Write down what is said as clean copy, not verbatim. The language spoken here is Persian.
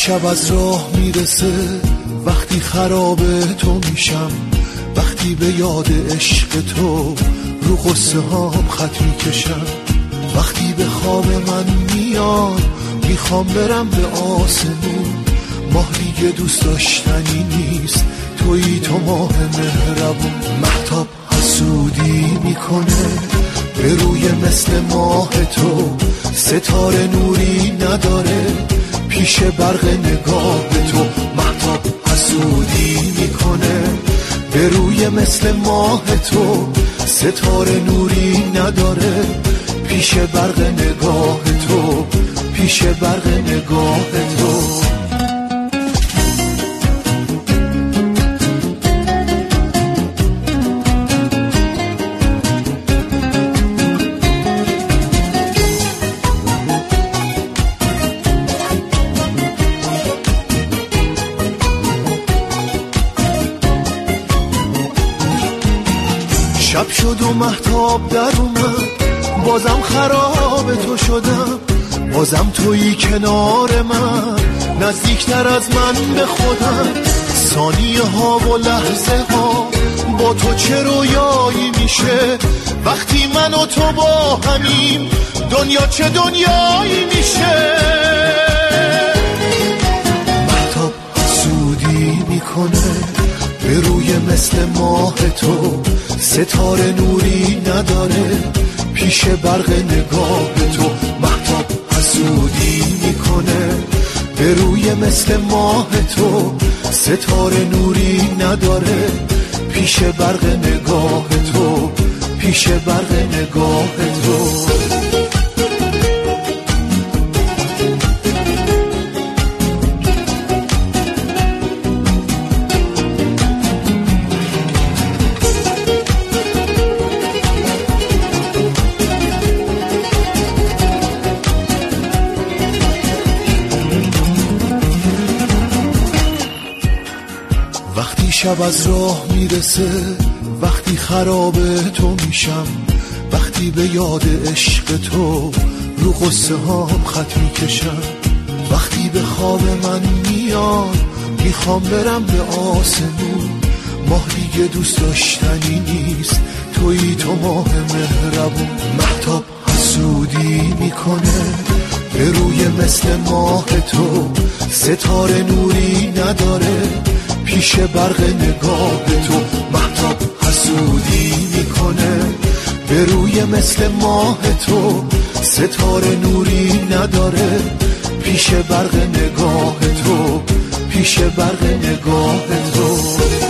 شب از راه میرسه، وقتی خراب تو میشم، وقتی به یاد عشق تو رو قصه هام خط میکشم، وقتی به خواب من میاد میخوام برم به آسمون، ماه دیگه دوست داشتنی نیست، تویی تو ماه مهربون. مهتاب حسودی میکنه به روی مثل ماه تو، ستاره نوری نداره پیش برق نگاه تو. مهتاب حسودی میکنه به روی مثل ماه تو، ستاره نوری نداره پیش برق نگاه تو، پیش برق نگاه تو. شب شد و مهتاب در اومد، بازم خراب تو شدم، بازم تویی کنار من، نزدیکتر از من به خودم. ثانیه ها و لحظه ها با تو چه رویایی میشه، وقتی من و تو با همیم دنیا چه دنیایی میشه. مهتاب حسودی میکنه به روی مثل ماه تو، ستاره نوری نداره پیش برق نگاه تو. مهتاب حسودی میکنه به روی مثل ماه تو، ستاره نوری نداره پیش برق نگاه تو، پیش برق نگاه تو. وقتی شب از راه میرسه، وقتی خراب تو میشم، وقتی به یاد عشق تو رو قصه هام خط میکشم، وقتی به خواب من میاد میخوام برم به آسمون، ماه دیگه دوست داشتنی نیست، تویی تو ماه مهربون. مهتاب حسودی میکنه به روی مثل ماه تو، ستاره نوری نداره پیش برق نگاه تو. مهتاب حسودی میکنه به روی مثل ماه تو، ستاره نوری نداره پیش برق نگاه تو، پیش برق نگاه تو.